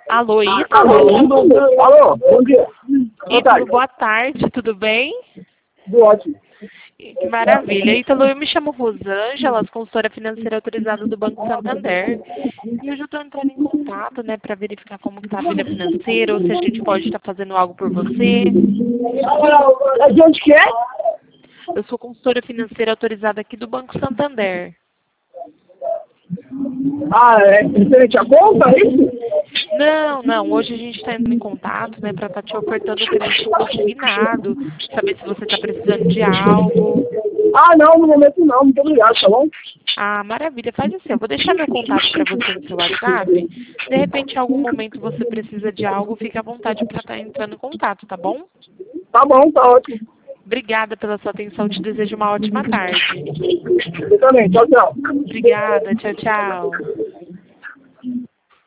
Alô, Ítalo? Alô, bom dia. Boa Ítalo, tarde. boa tarde, tudo bem? Tudo ótimo. Que maravilha. Ítalo, eu me chamo Rosângela, consultora financeira autorizada do Banco Santander. E hoje eu estou entrando em contato, né, para verificar como está a vida financeira, ou se a gente pode estar fazendo algo por você. É de onde que é? Eu sou consultora financeira autorizada aqui do Banco Santander. Ah, é referente à conta, é isso? Não, hoje a gente está entrando em contato, né, para estar te ofertando o crédito consignado, saber se você está precisando de algo. Ah, não, no momento não. Muito obrigado, tá bom? Ah, maravilha. Faz assim, eu vou deixar meu contato para você no seu WhatsApp. De repente, em algum momento você precisa de algo, fique à vontade para estar entrando em contato, tá bom? Tá bom, tá ótimo. Obrigada pela sua atenção. Te desejo uma ótima tarde. Você também. Tchau, tchau. Obrigada. Tchau, tchau.